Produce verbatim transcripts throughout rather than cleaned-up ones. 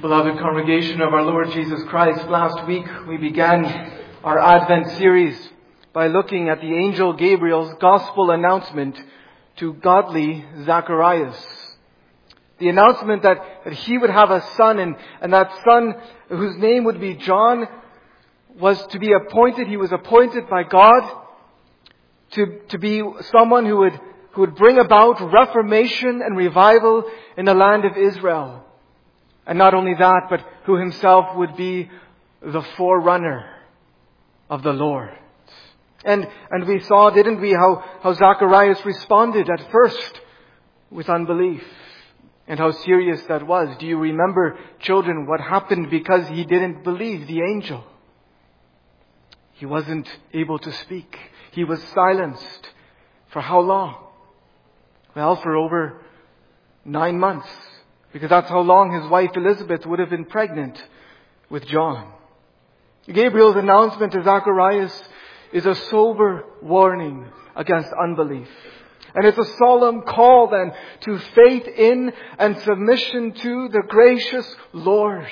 Beloved congregation of our Lord Jesus Christ, last week we began our Advent series by looking at the angel Gabriel's gospel announcement to godly Zacharias. The announcement that, that he would have a son, and, and that son, whose name would be John, was to be appointed, he was appointed by God to, to be someone who would, who would bring about reformation and revival in the land of Israel. And not only that, but who himself would be the forerunner of the Lord. And and we saw, didn't we, how, how Zacharias responded at first with unbelief. And how serious that was. Do you remember, children, what happened because he didn't believe the angel? He wasn't able to speak. He was silenced. For how long? Well, for over nine months. Because that's how long his wife Elizabeth would have been pregnant with John. Gabriel's announcement to Zacharias is a sober warning against unbelief. And it's a solemn call then to faith in and submission to the gracious Lord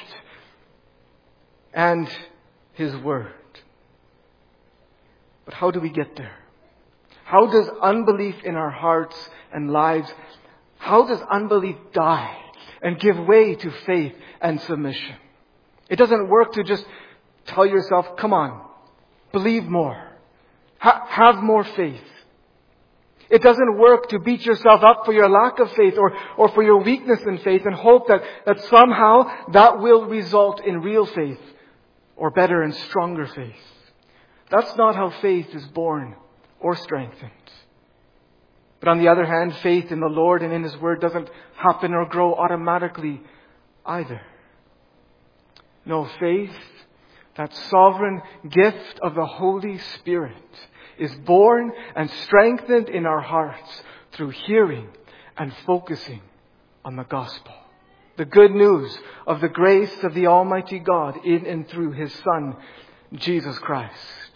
and His Word. But how do we get there? How does unbelief in our hearts and lives, how does unbelief die and give way to faith and submission? It doesn't work to just tell yourself, come on, believe more, ha- have more faith. It doesn't work to beat yourself up for your lack of faith or, or for your weakness in faith and hope that, that somehow that will result in real faith or better and stronger faith. That's not how faith is born or strengthened. But on the other hand, faith in the Lord and in His Word doesn't happen or grow automatically either. No, faith, that sovereign gift of the Holy Spirit, is born and strengthened in our hearts through hearing and focusing on the gospel. The good news of the grace of the Almighty God in and through His Son, Jesus Christ.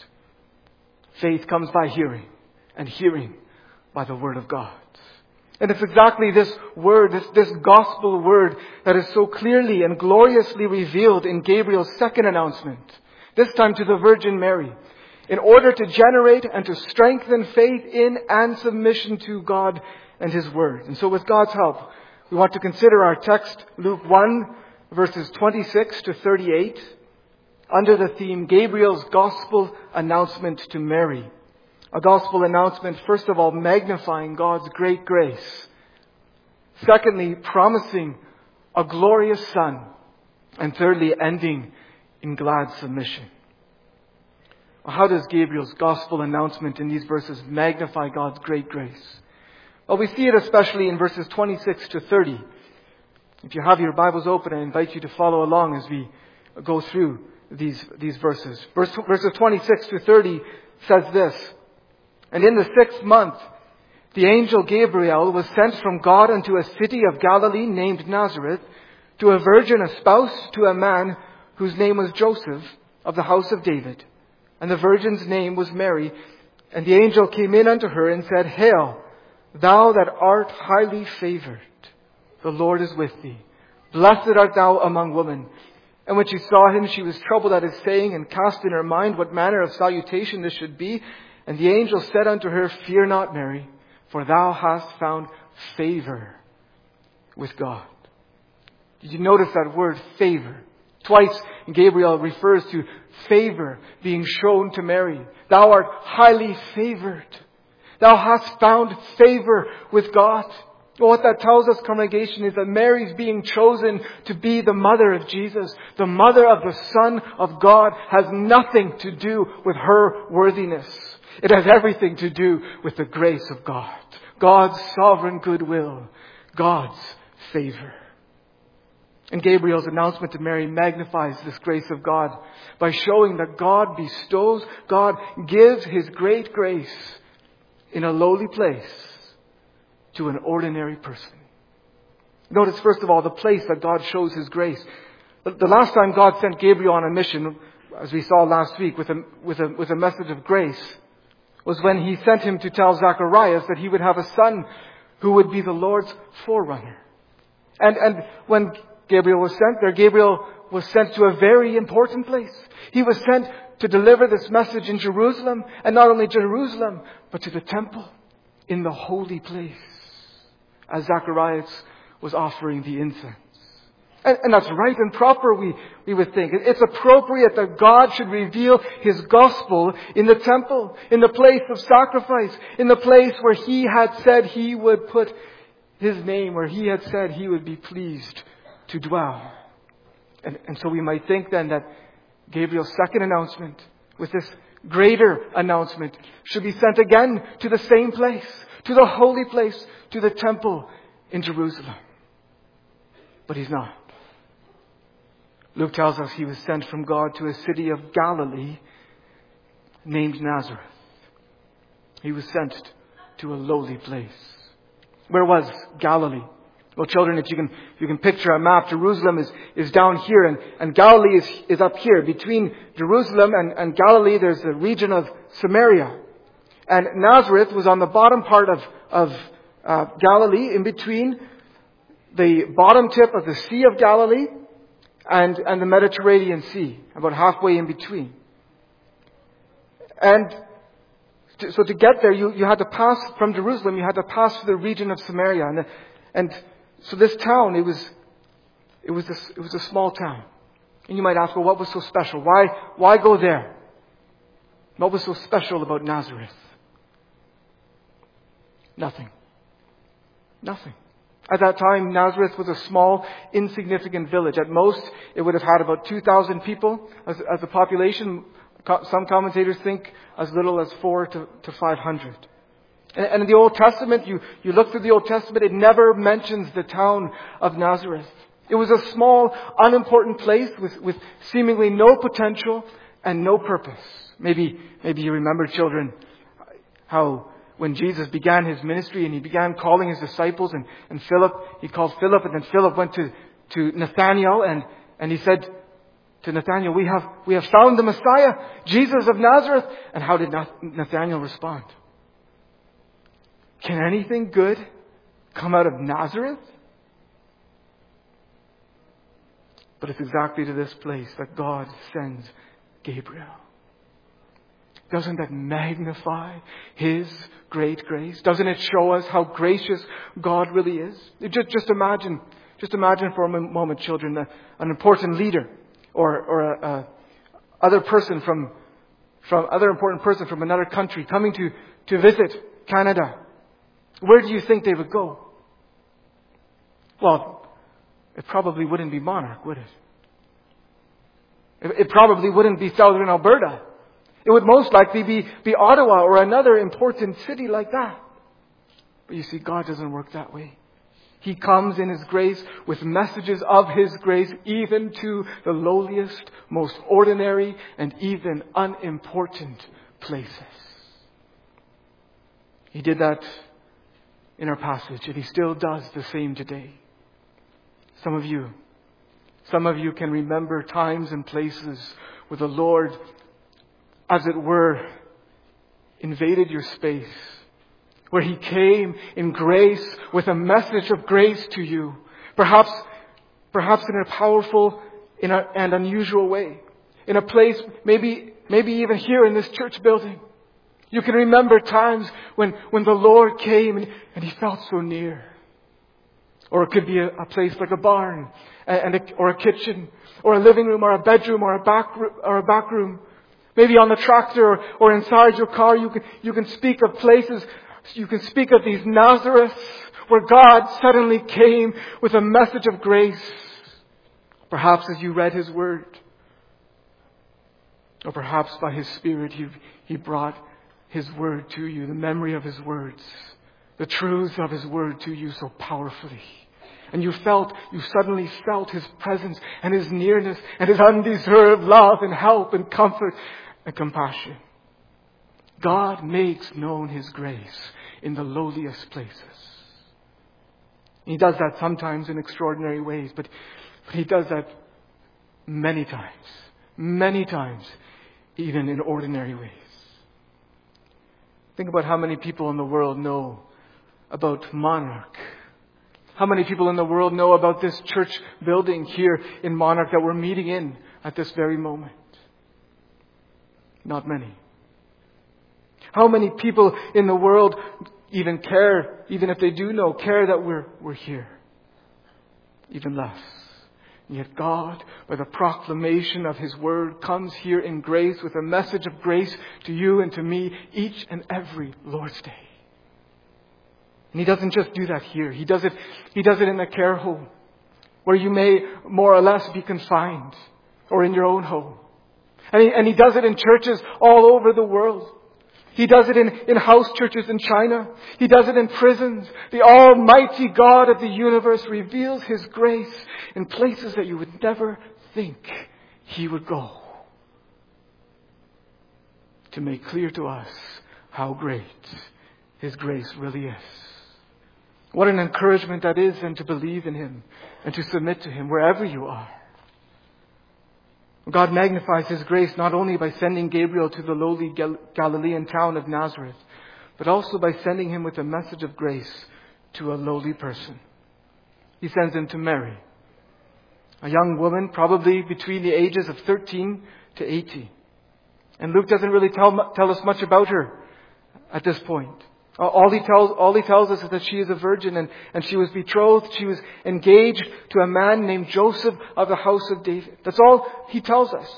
Faith comes by hearing, and hearing by the Word of God. And it's exactly this word, this, this gospel word, that is so clearly and gloriously revealed in Gabriel's second announcement, this time to the Virgin Mary, in order to generate and to strengthen faith in and submission to God and His Word. And so with God's help, we want to consider our text, Luke one, verses twenty-six to thirty-eight, under the theme, Gabriel's gospel announcement to Mary. A gospel announcement, first of all, magnifying God's great grace. Secondly, promising a glorious Son. And thirdly, ending in glad submission. How does Gabriel's gospel announcement in these verses magnify God's great grace? Well, we see it especially in verses twenty-six to thirty. If you have your Bibles open, I invite you to follow along as we go through these, these verses. Verse, verses twenty-six to thirty says this, "And in the sixth month, the angel Gabriel was sent from God unto a city of Galilee named Nazareth, to a virgin espoused to a man whose name was Joseph, of the house of David. And the virgin's name was Mary. And the angel came in unto her and said, Hail, thou that art highly favored. The Lord is with thee. Blessed art thou among women. And when she saw him, she was troubled at his saying, and cast in her mind what manner of salutation this should be. And the angel said unto her, Fear not, Mary, for thou hast found favor with God." Did you notice that word, favor? Twice Gabriel refers to favor being shown to Mary. Thou art highly favored. Thou hast found favor with God. Well, what that tells us, congregation, is that Mary's being chosen to be the mother of Jesus, the mother of the Son of God, has nothing to do with her worthiness. It has everything to do with the grace of God. God's sovereign goodwill. God's favor. And Gabriel's announcement to Mary magnifies this grace of God by showing that God bestows, God gives His great grace in a lowly place to an ordinary person. Notice, first of all, the place that God shows His grace. The last time God sent Gabriel on a mission, as we saw last week, with a, with a, with a message of grace, was when He sent him to tell Zacharias that he would have a son who would be the Lord's forerunner. And, and when Gabriel was sent there, Gabriel was sent to a very important place. He was sent to deliver this message in Jerusalem, and not only Jerusalem, but to the temple, in the holy place, as Zacharias was offering the incense. And, and that's right and proper, we, we would think. It's appropriate that God should reveal His gospel in the temple, in the place of sacrifice, in the place where He had said He would put His name, where He had said He would be pleased to dwell. And, and so we might think then that Gabriel's second announcement, with this greater announcement, should be sent again to the same place, to the holy place, to the temple in Jerusalem. But He's not. Luke tells us He was sent from God to a city of Galilee named Nazareth. He was sent to a lowly place. Where was Galilee? Well, children, if you can, you can picture a map, Jerusalem is, is down here, and, and Galilee is, is up here. Between Jerusalem and, and Galilee, there's the region of Samaria. And Nazareth was on the bottom part of, of uh, Galilee, in between the bottom tip of the Sea of Galilee and, and the Mediterranean Sea, about halfway in between. And to, so to get there, you, you had to pass from Jerusalem, you had to pass through the region of Samaria. And, and so this town, it was, it was a, it was a small town. And you might ask, well, what was so special? Why, why go there? What was so special about Nazareth? Nothing. Nothing. At that time, Nazareth was a small, insignificant village. At most, it would have had about two thousand people as, as a population. Some commentators think as little as four to, to five hundred. And, and in the Old Testament, you, you look through the Old Testament, it never mentions the town of Nazareth. It was a small, unimportant place with, with seemingly no potential and no purpose. Maybe, maybe you remember, children, how when Jesus began His ministry and He began calling His disciples, and, and Philip, He called Philip, and then Philip went to, to Nathanael, and, and he said to Nathanael, we have, we have found the Messiah, Jesus of Nazareth. And how did Nathanael respond? Can anything good come out of Nazareth? But it's exactly to this place that God sends Gabriel. Doesn't that magnify His great grace? Doesn't it show us how gracious God really is? Just, just imagine, just imagine for a moment, children, a, an important leader or, or a, a other person from, from other important person from another country coming to, to visit Canada. Where do you think they would go? Well, it probably wouldn't be Monarch, would it? It, it probably wouldn't be Southern Alberta. It would most likely be, be Ottawa or another important city like that. But you see, God doesn't work that way. He comes in His grace with messages of His grace even to the lowliest, most ordinary, and even unimportant places. He did that in our passage, and He still does the same today. Some of you, some of you can remember times and places where the Lord, as it were, invaded your space, where He came in grace with a message of grace to you, perhaps, perhaps in a powerful in a, and unusual way, in a place maybe, maybe even here in this church building. You can remember times when, when the Lord came and, and He felt so near. Or it could be a, a place like a barn, and, and a, or a kitchen, or a living room, or a bedroom, or a back or a back room. Maybe on the tractor or, or inside your car, you can you can speak of places. You can speak of these Nazareths where God suddenly came with a message of grace. Perhaps as you read His Word, or perhaps by His Spirit, He He brought His Word to you, the memory of His words, the truths of His Word to you so powerfully. And you felt, you suddenly felt His presence and His nearness and His undeserved love and help and comfort and compassion. God makes known His grace in the lowliest places. He does that sometimes in extraordinary ways, but, but He does that many times, many times, even in ordinary ways. Think about how many people in the world know about Monarch. How many people in the world know about this church building here in Monarch that we're meeting in at this very moment? Not many. How many people in the world even care, even if they do know, care that we're, we're here? Even less. And yet God, by the proclamation of His Word, comes here in grace with a message of grace to you and to me each and every Lord's Day. And He doesn't just do that here. He does it, He does it in a care home where you may more or less be confined, or in your own home. And He, and he does it in churches all over the world. He does it in, in house churches in China. He does it in prisons. The Almighty God of the universe reveals His grace in places that you would never think He would go, to make clear to us how great His grace really is. What an encouragement that is, and to believe in Him and to submit to Him wherever you are. God magnifies His grace not only by sending Gabriel to the lowly Gal- Galilean town of Nazareth, but also by sending him with a message of grace to a lowly person. He sends him to Mary, a young woman probably between the ages of thirteen to eighteen. And Luke doesn't really tell, tell us much about her at this point. All he tells, all he tells us is that she is a virgin and, and she was betrothed. She was engaged to a man named Joseph of the house of David. That's all he tells us.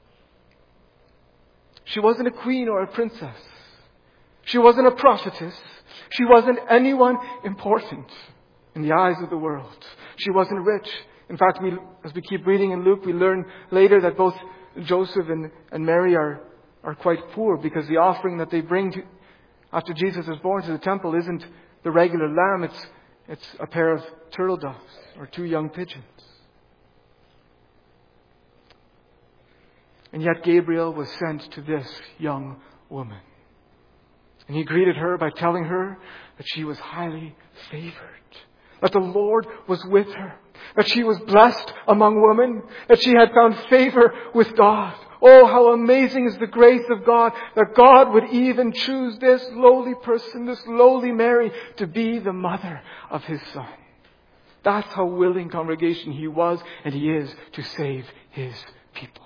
She wasn't a queen or a princess. She wasn't a prophetess. She wasn't anyone important in the eyes of the world. She wasn't rich. In fact, we, as we keep reading in Luke, we learn later that both Joseph and, and Mary are, are quite poor, because the offering that they bring to, after Jesus is born to the temple isn't the regular lamb. It's, it's a pair of turtle doves or two young pigeons. And yet Gabriel was sent to this young woman. And he greeted her by telling her that she was highly favored, that the Lord was with her, that she was blessed among women, that she had found favor with God. Oh, how amazing is the grace of God, that God would even choose this lowly person, this lowly Mary, to be the mother of His Son. That's how willing, congregation, He was and He is to save His people.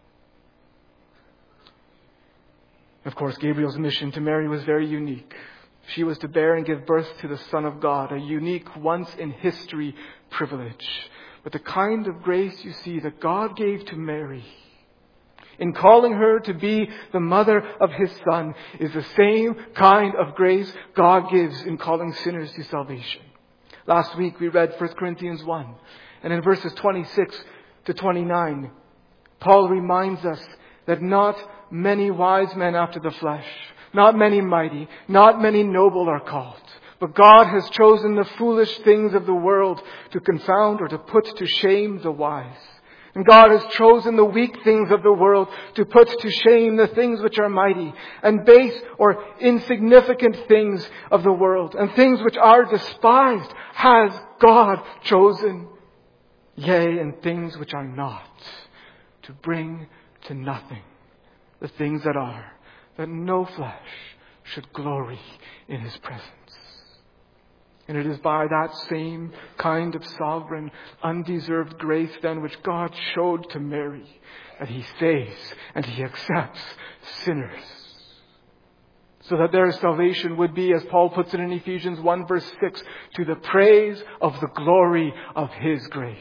Of course, Gabriel's mission to Mary was very unique. She was to bear and give birth to the Son of God, a unique, once-in-history privilege. But the kind of grace, you see, that God gave to Mary in calling her to be the mother of His Son is the same kind of grace God gives in calling sinners to salvation. Last week we read First Corinthians one, and in verses twenty-six to twenty-nine, Paul reminds us that not many wise men after the flesh, not many mighty, not many noble are called. But God has chosen the foolish things of the world to confound or to put to shame the wise. And God has chosen the weak things of the world to put to shame the things which are mighty, and base or insignificant things of the world, and things which are despised has God chosen. Yea, and things which are not, to bring to nothing the things that are, that no flesh should glory in His presence. And it is by that same kind of sovereign, undeserved grace then which God showed to Mary that He saves and He accepts sinners, so that their salvation would be, as Paul puts it in Ephesians one verse six, to the praise of the glory of His grace.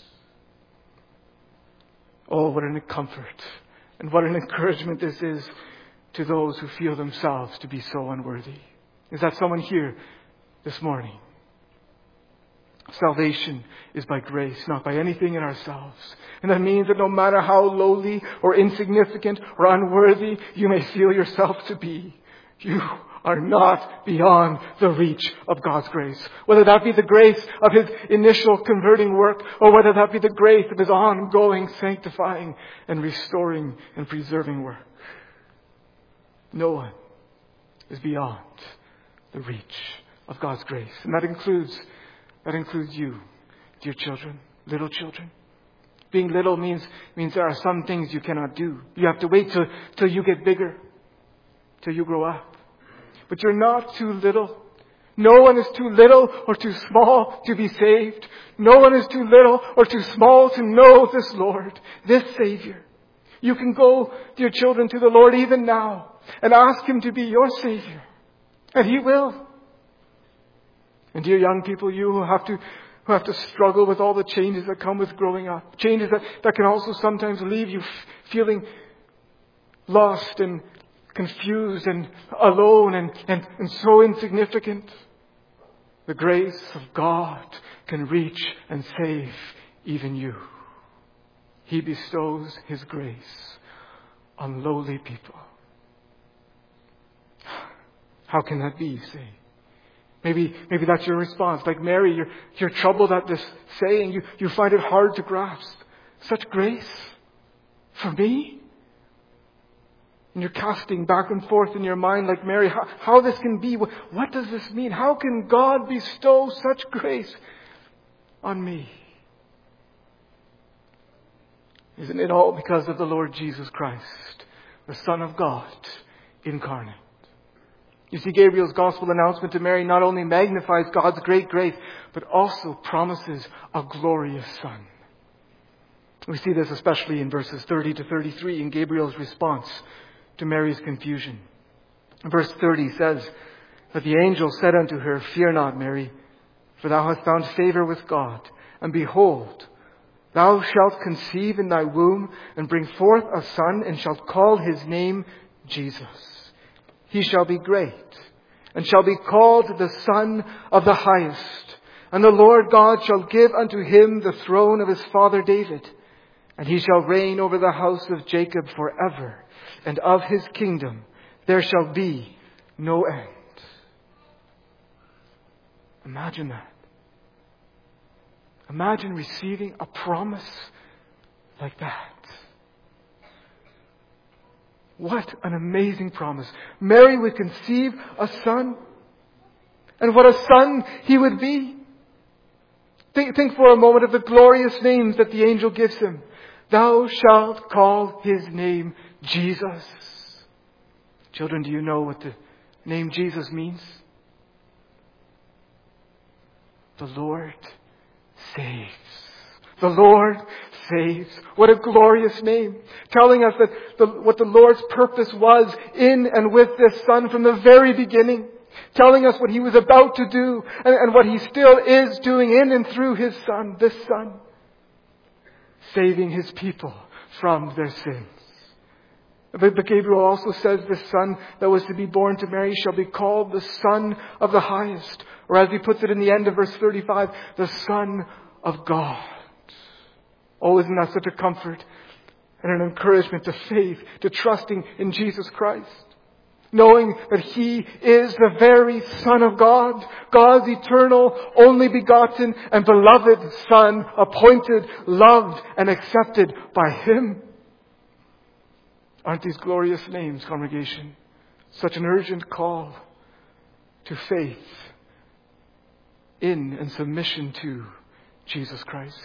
Oh, what a comfort and what an encouragement this is to those who feel themselves to be so unworthy. Is that someone here this morning? Salvation is by grace, not by anything in ourselves. And that means that no matter how lowly or insignificant or unworthy you may feel yourself to be, you are not beyond the reach of God's grace. Whether that be the grace of His initial converting work, or whether that be the grace of His ongoing sanctifying and restoring and preserving work. No one is beyond the reach of God's grace. And that includes, that includes you, dear children, little children. Being little means, means there are some things you cannot do. You have to wait till, till you get bigger, till you grow up. But you're not too little, No one is too little or too small to be saved. No one is too little or too small to know this Lord, this Savior. You can go, dear children, to the Lord even now and ask Him to be your Savior. And He will. And dear young people, you who have to who have to struggle with all the changes that come with growing up. Changes that, that can also sometimes leave you f- feeling lost and confused and alone and, and, and so insignificant. The grace of God can reach and save even you. He bestows His grace on lowly people. How can that be, you say? Maybe, maybe that's your response. Like Mary, you're, you're troubled at this saying. You, you find it hard to grasp. Such grace for me? And you're casting back and forth in your mind like Mary, how, how this can be. What, what does this mean? How can God bestow such grace on me? Isn't it all because of the Lord Jesus Christ, the Son of God, incarnate? You see, Gabriel's gospel announcement to Mary not only magnifies God's great grace, but also promises a glorious Son. We see this especially in verses thirty to thirty-three in Gabriel's response to Mary's confusion. Verse thirty says that the angel said unto her, Fear not, Mary, for thou hast found favor with God. And behold, thou shalt conceive in thy womb and bring forth a son, and shalt call his name Jesus. He shall be great, and shall be called the Son of the Highest. And the Lord God shall give unto him the throne of his father David. And he shall reign over the house of Jacob forever. And of his kingdom there shall be no end. Imagine that. Imagine receiving a promise like that. What an amazing promise. Mary would conceive a son. And what a son he would be. Think, think for a moment of the glorious names that the angel gives him. Thou shalt call his name Jesus. Children, do you know what the name Jesus means? The Lord saves. The Lord saves. What a glorious name. Telling us that the, what the Lord's purpose was in and with this Son from the very beginning. Telling us what He was about to do and, and what He still is doing in and through His Son, this Son. Saving His people from their sins. But, but Gabriel also says this Son that was to be born to Mary shall be called the Son of the Highest. Or as he puts it in the end of verse thirty-five, the Son of God. Oh, isn't that such a comfort and an encouragement to faith, to trusting in Jesus Christ? Knowing that He is the very Son of God, God's eternal, only begotten and beloved Son, appointed, loved, and accepted by Him. Aren't these glorious names, congregation? Such an urgent call to faith in and submission to Jesus Christ.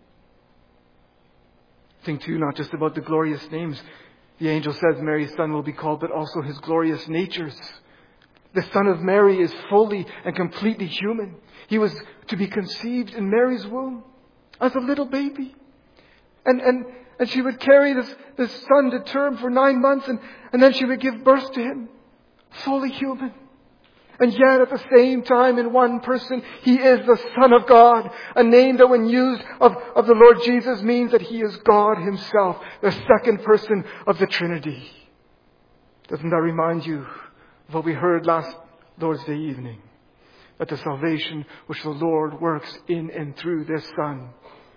Think too, not just about the glorious names. The angel says Mary's son will be called, but also his glorious natures. The Son of Mary is fully and completely human. He was to be conceived in Mary's womb as a little baby. And and, and she would carry this, this son to term for nine months and, and then she would give birth to him. Fully human. And yet at the same time in one person, He is the Son of God. A name that when used of, of the Lord Jesus means that He is God Himself, the second person of the Trinity. Doesn't that remind you of what we heard last Lord's Day evening? That the salvation which the Lord works in and through this Son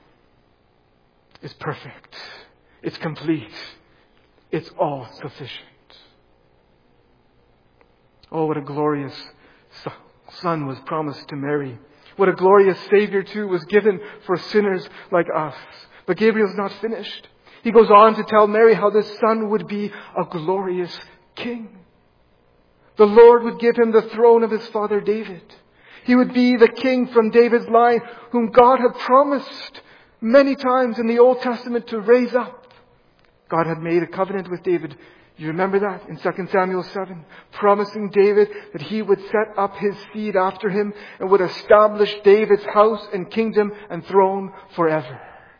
is perfect. It's complete. It's all sufficient. Oh, what a glorious Son was promised to Mary. What a glorious Savior, too, was given for sinners like us. But Gabriel's not finished. He goes on to tell Mary how this Son would be a glorious King. The Lord would give Him the throne of His father David. He would be the King from David's line, whom God had promised many times in the Old Testament to raise up. God had made a covenant with David You remember that in Second Samuel seven? Promising David that he would set up his seed after him and would establish David's house and kingdom and throne forever.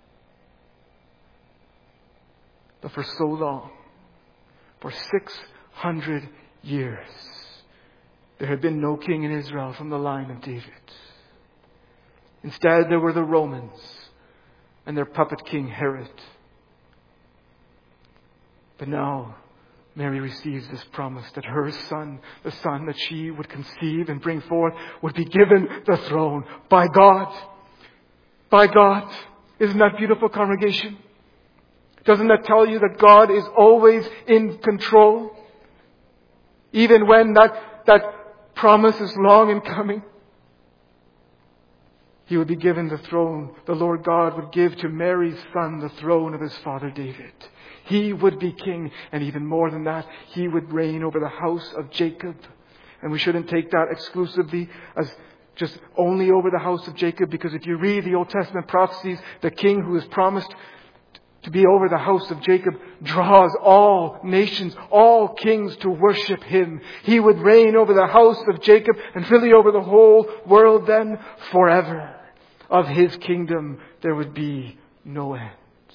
But for so long, for six hundred years, there had been no king in Israel from the line of David. Instead, there were the Romans and their puppet king Herod. But now, Mary receives this promise that her son, the son that she would conceive and bring forth, would be given the throne by God. By God. Isn't that beautiful, congregation? Doesn't that tell you that God is always in control? Even when that, that promise is long in coming. He would be given the throne. The Lord God would give to Mary's son the throne of his father David. He would be king, and even more than that, he would reign over the house of Jacob. And we shouldn't take that exclusively as just only over the house of Jacob, because if you read the Old Testament prophecies, the king who is promised to be over the house of Jacob draws all nations, all kings to worship him. He would reign over the house of Jacob and really over the whole world then forever. Of his kingdom there would be no end.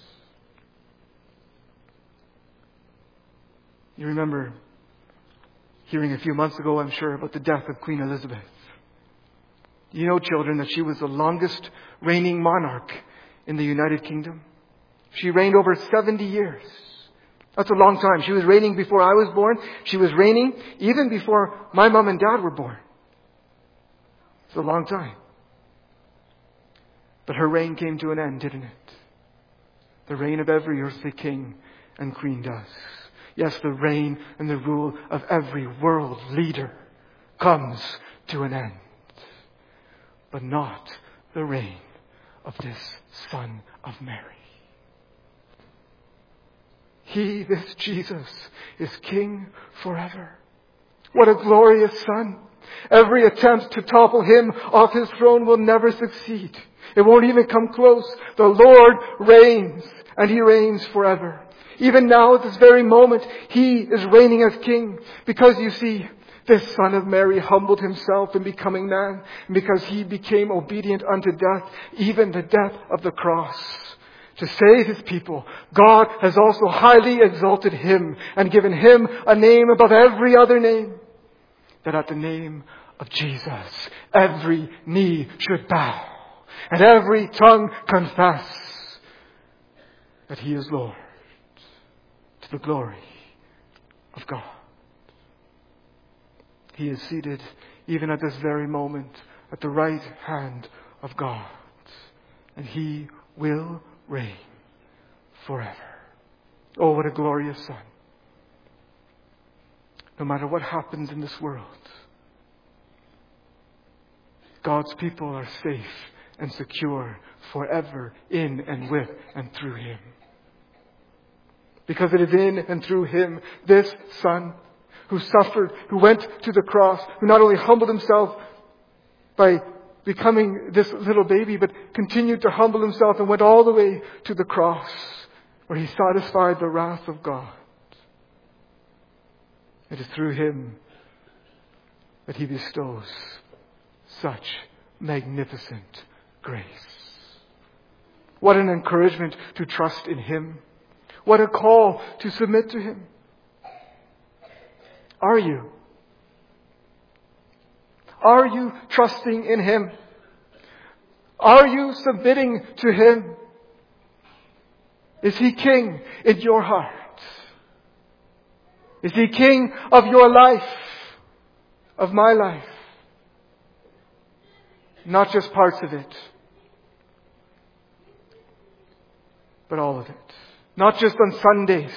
You remember hearing a few months ago, I'm sure, about the death of Queen Elizabeth. You know, children, that she was the longest reigning monarch in the United Kingdom. She reigned over seventy years. That's a long time. She was reigning before I was born. She was reigning even before my mom and dad were born. It's a long time. But her reign came to an end, didn't it? The reign of every earthly king and queen does. Yes, the reign and the rule of every world leader comes to an end. But not the reign of this Son of Mary. He, this Jesus, is King forever. What a glorious Son. Every attempt to topple him off his throne will never succeed. It won't even come close. The Lord reigns, and he reigns forever. Even now, at this very moment, he is reigning as king. Because you see, this Son of Mary humbled himself in becoming man. And because he became obedient unto death, even the death of the cross, to save his people, God has also highly exalted him and given him a name above every other name. That at the name of Jesus, every knee should bow and every tongue confess that he is Lord, to the glory of God. He is seated even at this very moment at the right hand of God, and he will reign forever. Oh, what a glorious Son. No matter what happens in this world, God's people are safe and secure forever in and with and through him. Because it is in and through him, this Son, who suffered, who went to the cross, who not only humbled himself by becoming this little baby, but continued to humble himself and went all the way to the cross, where he satisfied the wrath of God. It is through him that he bestows such magnificent grace. What an encouragement to trust in him. What a call to submit to him. Are you? Are you trusting in him? Are you submitting to him? Is he king in your heart? Is he king of your life? Of my life? Not just parts of it, but all of it. Not just on Sundays,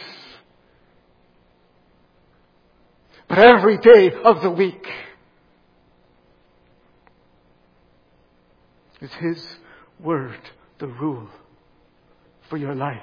but every day of the week. Is his word the rule for your life?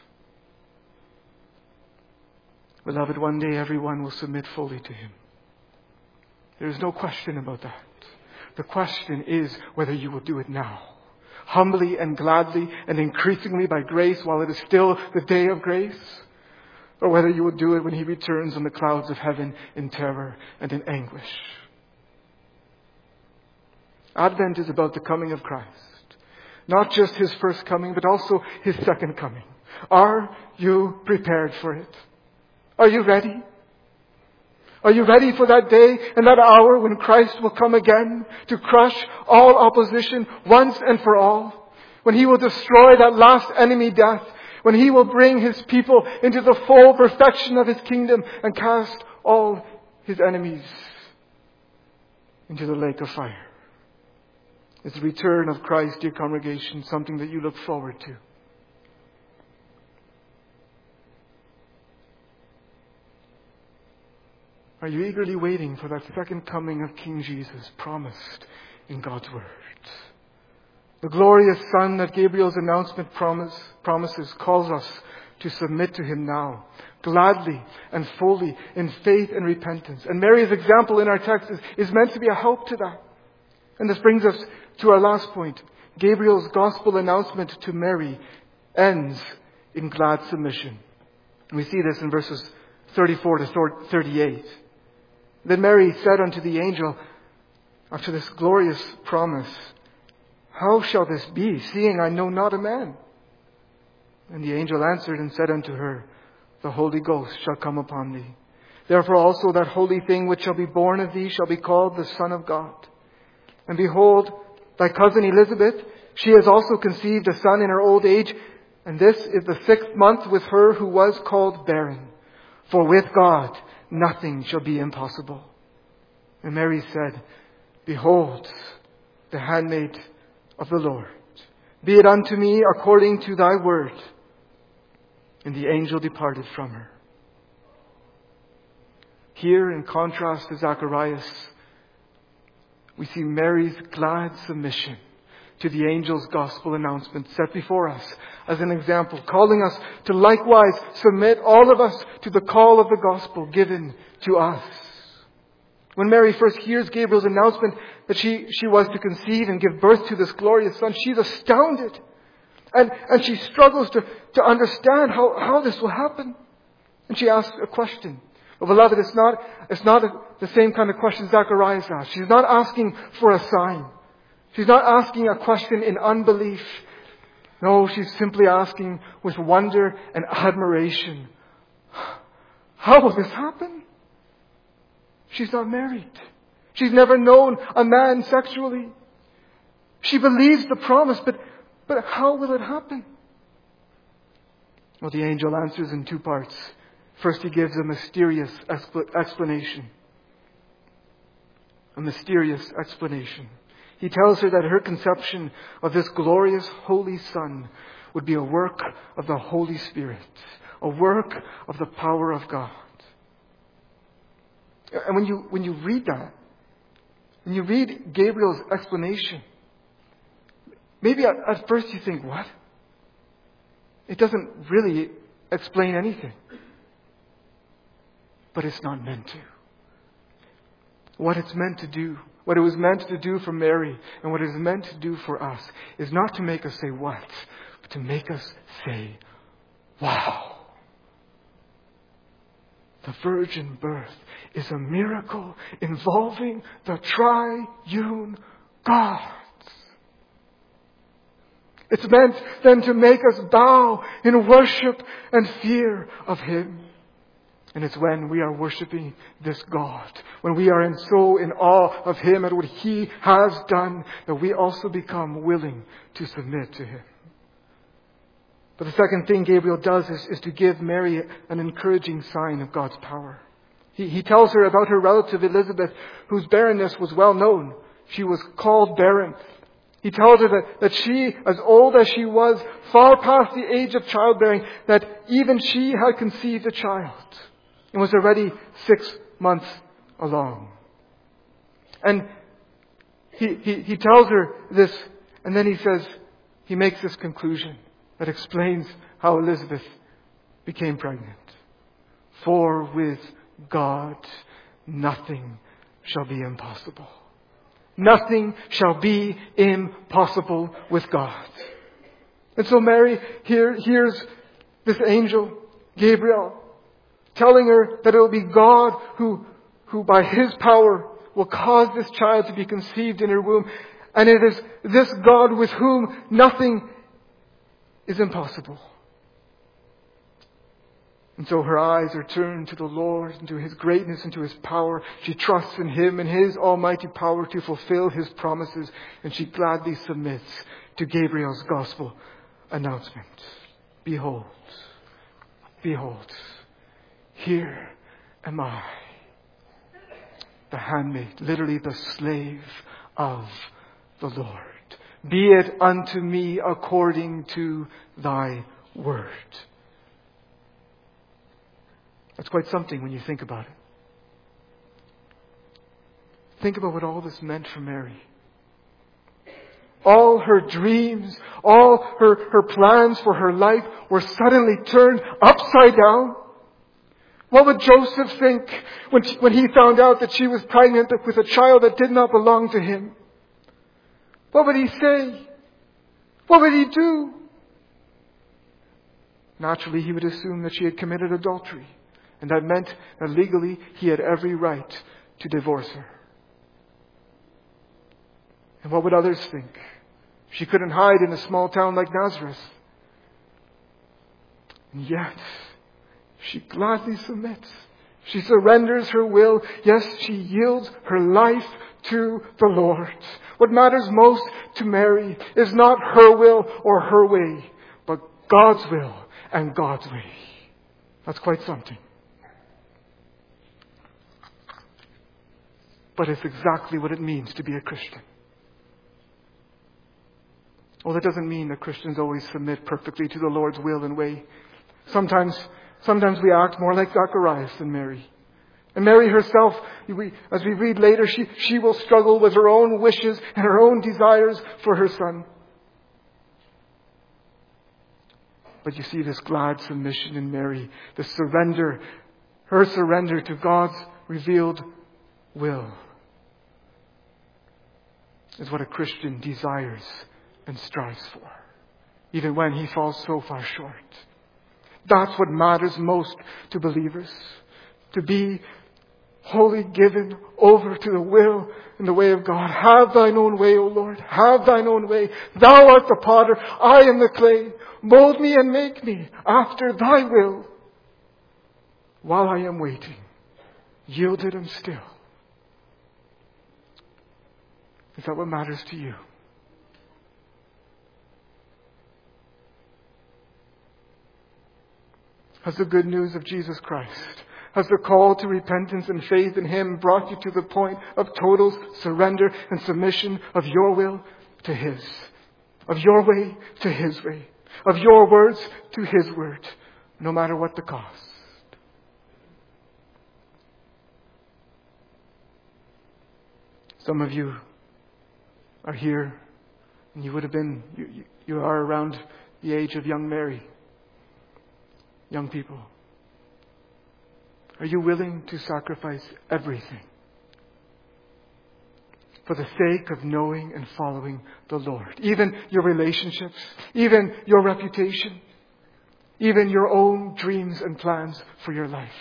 Beloved, one day everyone will submit fully to him. There is no question about that. The question is whether you will do it now. Humbly and gladly and increasingly by grace while it is still the day of grace. or whether you will do it when He returns on the clouds of heaven in terror and in anguish. Advent is about the coming of Christ. Not just His first coming, but also His second coming. Are you prepared for it? Are you ready? Are you ready for that day and that hour when Christ will come again to crush all opposition once and for all? When He will destroy that last enemy, death? When He will bring His people into the full perfection of His kingdom and cast all His enemies into the lake of fire? Is the return of Christ, dear congregation, something that you look forward to? Are you eagerly waiting for that second coming of King Jesus promised in God's Word? The glorious Son that Gabriel's announcement promise, promises calls us to submit to Him now, gladly and fully, in faith and repentance. And Mary's example in our text is, is meant to be a help to that. And this brings us to our last point. Gabriel's gospel announcement to Mary ends in glad submission. And we see this in verses thirty-four to thirty-eight. Then Mary said unto the angel, after this glorious promise, How shall this be, seeing I know not a man? And the angel answered and said unto her, The Holy Ghost shall come upon thee. Therefore also that holy thing which shall be born of thee shall be called the Son of God. And behold, thy cousin Elizabeth, she has also conceived a son in her old age, and this is the sixth month with her who was called barren. For with God nothing shall be impossible. And Mary said, Behold, the handmaid of the Lord. Be it unto me according to thy word. And the angel departed from her. Here, in contrast to Zacharias, we see Mary's glad submission to the angel's gospel announcement set before us as an example, calling us to likewise submit all of us to the call of the gospel given to us. When Mary first hears Gabriel's announcement that she, she was to conceive and give birth to this glorious son, she's astounded. And, and she struggles to, to understand how, how this will happen. And she asks a question. Well, beloved, it's not, it's not a, the same kind of question Zacharias asked. She's not asking for a sign. She's not asking a question in unbelief. No, she's simply asking with wonder and admiration. How will this happen? She's not married. She's never known a man sexually. She believes the promise, but, but how will it happen? Well, the angel answers in two parts. First, he gives a mysterious explanation. A mysterious explanation. He tells her that her conception of this glorious Holy Son would be a work of the Holy Spirit, a work of the power of God. And when you, when you read that, when you read Gabriel's explanation, maybe at, at first you think, what? It doesn't really explain anything. But it's not meant to. What it's meant to do, what it was meant to do for Mary, and what it is meant to do for us, is not to make us say what, but to make us say, wow. The virgin birth is a miracle involving the triune God. It's meant then to make us bow in worship and fear of Him. And it's when we are worshiping this God, when we are in so in awe of Him and what He has done, that we also become willing to submit to Him. But the second thing Gabriel does is, is to give Mary an encouraging sign of God's power. He, he tells her about her relative Elizabeth, whose barrenness was well known. She was called barren. He tells her that, that she, as old as she was, far past the age of childbearing, that even she had conceived a child and was already six months along. And he, he, he tells her this, and then he says, he makes this conclusion that explains how Elizabeth became pregnant. For with God, nothing shall be impossible. Nothing shall be impossible with God. And so Mary here hears this angel, Gabriel, telling her that it will be God who, who by His power will cause this child to be conceived in her womb. And it is this God with whom nothing is impossible. And so her eyes are turned to the Lord and to His greatness and to His power. She trusts in Him and His almighty power to fulfill His promises. And she gladly submits to Gabriel's gospel announcement. Behold, behold, here am I, the handmaid, literally the slave of the Lord. Be it unto me according to thy word. That's quite something when you think about it. Think about what all this meant for Mary. All her dreams, all her, her plans for her life were suddenly turned upside down. What would Joseph think when, she, when he found out that she was pregnant with a child that did not belong to him? What would he say? What would he do? Naturally, he would assume that she had committed adultery. And that meant that legally he had every right to divorce her. And what would others think? She couldn't hide in a small town like Nazareth. And yet, she gladly submits. She surrenders her will. Yes, she yields her life to the Lord. What matters most to Mary is not her will or her way, but God's will and God's way. That's quite something. But it's exactly what it means to be a Christian. Well, that doesn't mean that Christians always submit perfectly to the Lord's will and way. Sometimes, sometimes we act more like Zacharias than Mary. And Mary herself, we, as we read later, she, she will struggle with her own wishes and her own desires for her son. But you see this glad submission in Mary, the surrender, her surrender to God's revealed will, is what a Christian desires and strives for, even when he falls so far short. That's what matters most to believers. To be wholly given over to the will and the way of God. Have thine own way, O Lord. Have thine own way. Thou art the potter. I am the clay. Mold me and make me after thy will. While I am waiting, yielded and still. Is that what matters to you? Has the good news of Jesus Christ, has the call to repentance and faith in Him brought you to the point of total surrender and submission of your will to His, of your way to His way, of your words to His word, no matter what the cost? Some of you are here, and you would have been, you, you, you are around the age of young Mary. Young people, are you willing to sacrifice everything for the sake of knowing and following the Lord? Even your relationships, even your reputation, even your own dreams and plans for your life.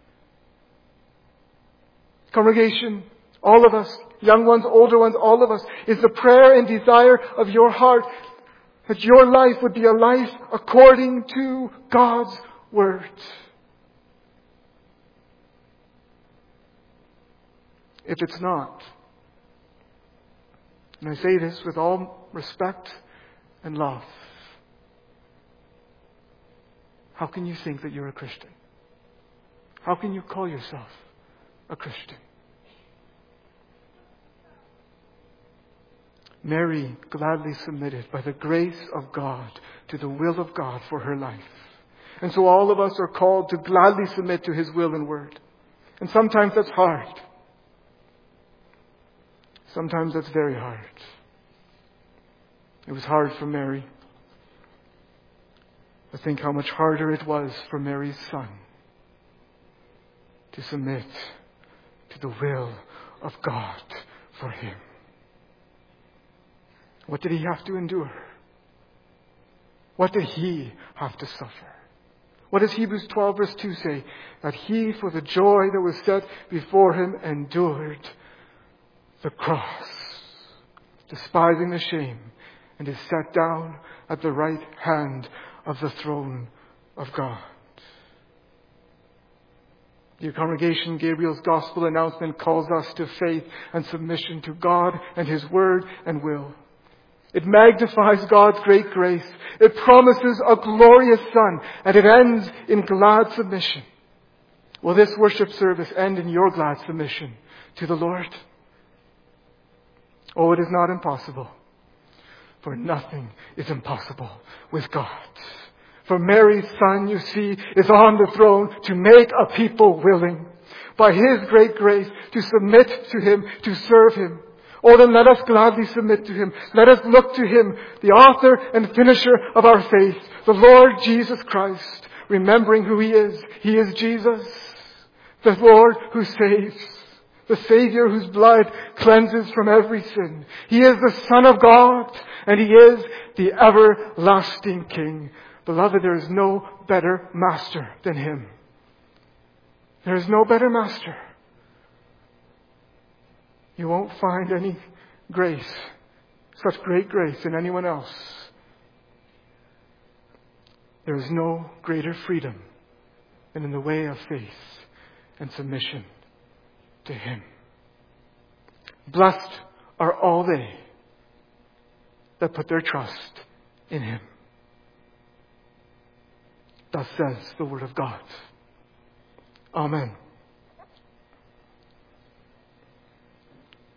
Congregation, all of us, young ones, older ones, all of us, is the prayer and desire of your heart that your life would be a life according to God's Word. If it's not, and I say this with all respect and love, how can you think that you're a Christian? How can you call yourself a Christian? Mary gladly submitted by the grace of God to the will of God for her life. And so all of us are called to gladly submit to His will and word. And sometimes that's hard. Sometimes that's very hard. It was hard for Mary. But think how much harder it was for Mary's son to submit to the will of God for him. What did he have to endure? What did he have to suffer? What does Hebrews twelve verse two say? That he, for the joy that was set before him, endured the cross, despising the shame, and is set down at the right hand of the throne of God. Dear congregation, Gabriel's gospel announcement calls us to faith and submission to God and His word and will. It magnifies God's great grace. It promises a glorious Son, and it ends in glad submission. Will this worship service end in your glad submission to the Lord? Oh, it is not impossible, for nothing is impossible with God. For Mary's Son, you see, is on the throne to make a people willing, by His great grace, to submit to Him, to serve Him. Oh, then let us gladly submit to Him. Let us look to Him, the author and finisher of our faith, the Lord Jesus Christ, remembering who He is. He is Jesus, the Lord who saves, the Savior whose blood cleanses from every sin. He is the Son of God, and He is the everlasting King. Beloved, there is no better master than Him. There is no better master. You won't find any grace, such great grace, in anyone else. There is no greater freedom than in the way of faith and submission to Him. Blessed are all they that put their trust in Him. Thus says the Word of God. Amen.